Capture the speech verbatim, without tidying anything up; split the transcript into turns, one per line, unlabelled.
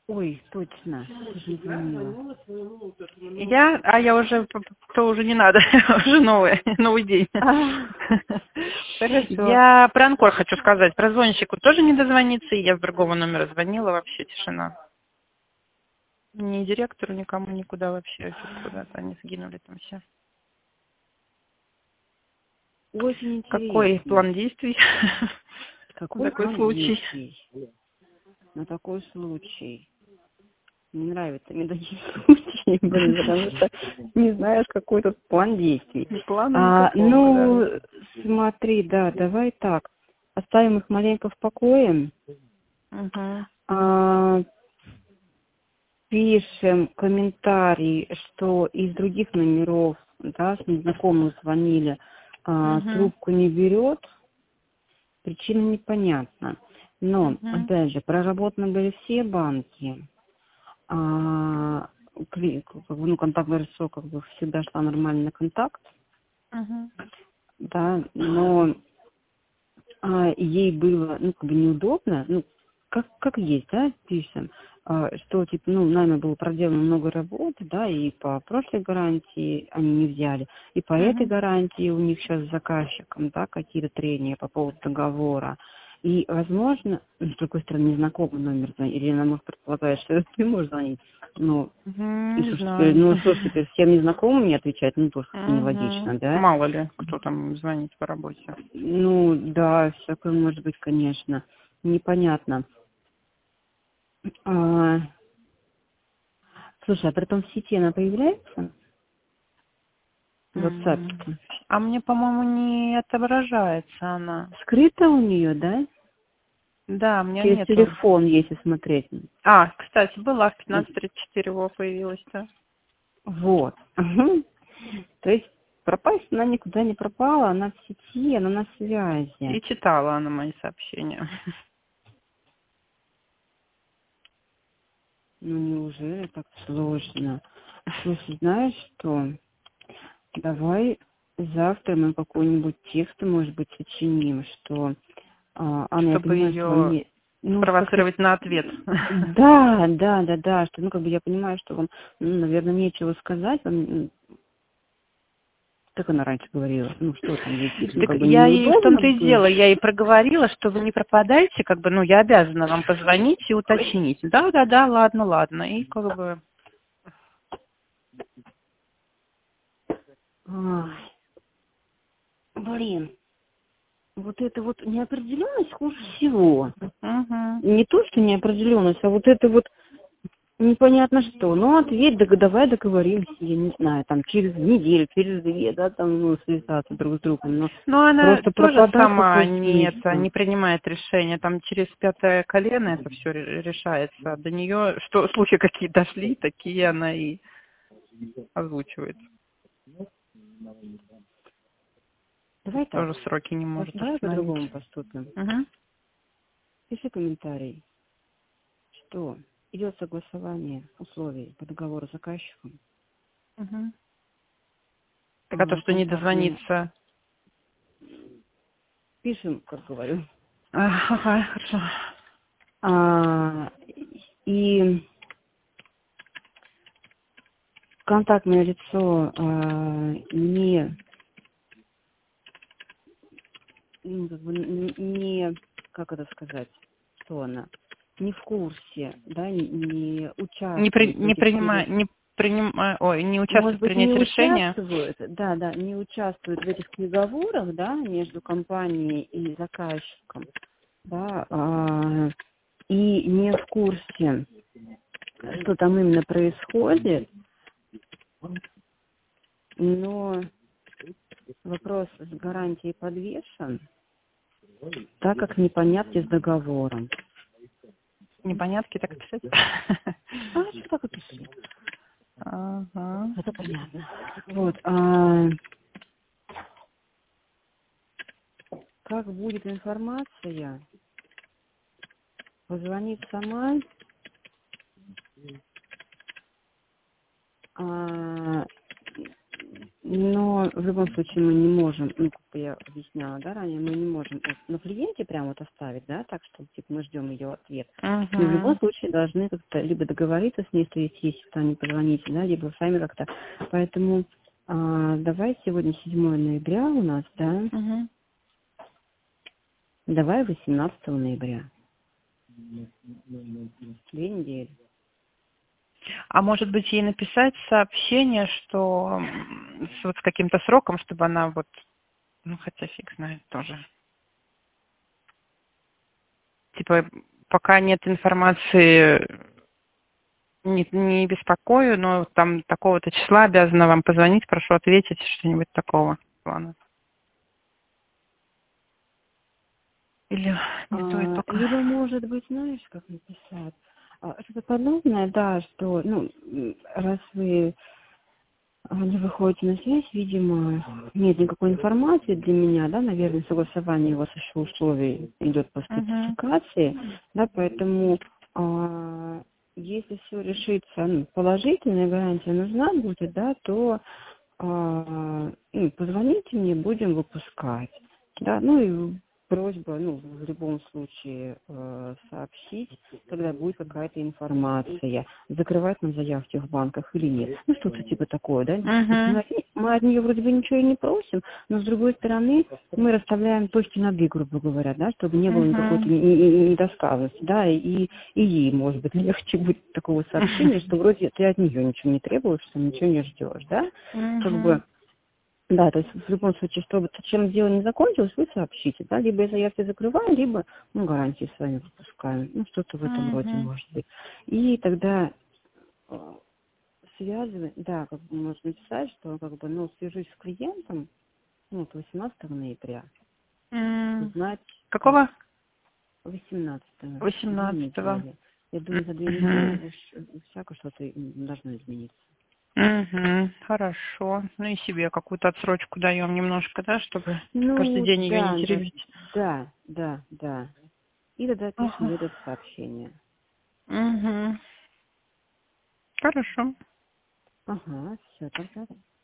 Ой, точно. Ты же не звонила.
Я, а я уже, то уже не надо, уже новый, новый день.
А, хорошо.
Я про Анкор хочу сказать, про звонщику тоже не дозвониться, и я с другого номера звонила, вообще тишина. Ни директору, никому, никуда вообще, куда-то они сгинули там все.
Очень
Какой
интересно.
план действий? На
Какой
такой
план
случай.
действий на такой случай? Не нравится мне такие случаи, блин, потому что не знаю, какой тут план действий.
Ни плана
А,
никакого, да.
ну, смотри, да, давай так. Оставим их маленько в покое.
Угу.
А, пишем комментарий, что из других номеров, да, с незнакомых звонили, а,
Угу.
трубку не берет, причина непонятна. Но,
Угу.
опять же, проработаны были все банки, а, кли- как бы, ну, контактное лицо, как бы, всегда шла нормальный контакт,
Угу.
да, но а, ей было, ну, как бы неудобно, ну, как, как есть, да, пишем, а, что, типа, ну, нами было проделано много работы, да, и по прошлой гарантии они не взяли, и по этой
Угу.
гарантии у них сейчас с заказчиком, да, какие-то трения по поводу договора. И, возможно, ну, с другой стороны, незнакомый номер звонит, или она может предполагать, что ты можешь звонить, ну,
Угу.
и,
Не
слушай, теперь,
знаю.
ну, слушай, теперь всем незнакомым не отвечать, ну, тоже как-то
Угу.
нелогично, да?
Мало ли, кто там звонит по работе.
Ну, да, всякое может быть, конечно. Непонятно. А, слушай, а при том в сети она появляется? В WhatsApp?
М. А мне, по-моему, не отображается она.
Скрыта у нее, да?
Да, у меня
Через
нету.
телефон, если смотреть.
А, кстати, была в пятнадцать тридцать четыре его появилась-то.
Вот. Мгм. То есть пропасть она никуда не пропала, она в сети, она на связи.
И читала она мои сообщения.
Ну, неужели так сложно? Слушай, знаешь что? Давай завтра мы какой-нибудь текст, может быть, сочиним, что а, Анна, я
Чтобы
понимаю, что вам
ее
не... Ну, как-то...
спровоцировать на ответ.
Да, да, да, да, что, ну, как бы я понимаю, что вам, ну, наверное, нечего сказать, вам, м, как она раньше говорила, ну, что там, ей действительно,
Так
как бы
я ей в
неудобно
том-то и
было.
дело, я ей проговорила, что вы не пропадаете, как бы, ну, я обязана вам позвонить и уточнить. Да, да, да, ладно, ладно. И как бы...
Ай, блин, вот это вот неопределенность хуже всего.
Угу.
Не то, что неопределенность, а вот это вот непонятно что. Ну, ответь, да, давай договоримся, я не знаю, там, через неделю, через две, да, там, ну, связаться друг с другом. Но
Но она
просто
тоже
пропадать
сама
такой
не, это,
смысл.
не принимает решения. Там через пятое колено это все решается. До нее, что слухи какие дошли, такие она и озвучивает.
Давай так,
Тоже сроки не
пос-
может
давай
остановить.
по-другому поступим.
Угу.
Пиши комментарий, что идет согласование условий по договору с заказчиком.
Угу. Так а то,
А,
что не
контактные
дозвониться.
пишем, как говорю.
А, ага, хорошо.
А, и контактное лицо а, не, ну, как бы не, не- как это сказать, что она, не в курсе, да, не, не
Не, при,
участвует в
не
этих
принимая,
переговорах.
не принимая, ой, не участвует
Может
в
быть, не
принятии решения.
участвует, да, да, не участвует в этих переговорах, да, между компанией и заказчиком, да, а, и не в курсе, что там именно происходит, но вопрос с гарантией подвешен, так как непонятки с договором.
Непонятки так писать.
А, что так и пиши.
Ага.
Это понятно. Вот, а как будет информация, позвонит сама, а, Но в любом случае мы не можем, ну, как я объясняла, да, ранее, мы не можем вот на клиенте прямо вот оставить, да, так что, типа, мы ждем ее ответ.
Угу.
Мы в любом случае должны как-то либо договориться с ней, что есть, если не позвоните, да, либо сами как-то. Поэтому а, давай сегодня седьмое ноября у нас, да,
Угу.
давай восемнадцатого ноября. Две недели.
А может быть, ей написать сообщение, что м, с, вот с каким-то сроком, чтобы она вот, ну, хотя фиг знает тоже. Типа, пока нет информации, не, не беспокою, но там такого-то числа обязана вам позвонить, прошу ответить, что-нибудь такого плана. Или не стоит
А,
пока.
либо, может быть, знаешь, как написать, а, что-то подобное, да, что, ну, м, раз вы а, не выходите на связь, видимо, нет никакой информации для меня, да, наверное, согласование у вас еще условий идет по
Угу.
спецификации, да, поэтому а, если все решится, ну, положительная гарантия нужна будет, да, то а, ну, позвоните мне, будем выпускать, да, ну и просьба, ну, в любом случае э, сообщить, когда будет какая-то информация, закрывать нам заявки в банках или нет. Ну, что-то типа такое, да? То есть мы,
Угу.
от не- мы от нее вроде бы ничего и не просим, но с другой стороны мы расставляем точки над «и», грубо говоря, да, чтобы не было никакой
Угу.
не- не- не- недосказанности, да, и, и ей, может быть, легче будет такого сообщения, что вроде ты от нее ничего не требуешь, что ничего не ждешь, да, как
Угу.
бы. Да, то есть в любом случае, чтобы чем дело не закончилось, вы сообщите, да, либо я заявки закрываю, либо, ну, гарантии с вами выпускаем, ну, что-то в этом роде
Угу.
может быть. И тогда э, связывать, да, как бы можно написать, что, как бы, ну, свяжусь с клиентом, ну, вот восемнадцатого ноября,
М,
узнать, э,
Какого?
восемнадцатого, две
Восемнадцатого.
недели. Я думаю, за две недели
Угу.
уж всяко что-то м, должно измениться.
Угу. Хорошо. Ну и себе какую-то отсрочку даем немножко, да, чтобы каждый
Ну,
день ее не
да, да,
теребить.
да, да, да. И тогда пишем
Ага.
ей это сообщение.
Угу. Хорошо.
Ага, все тогда.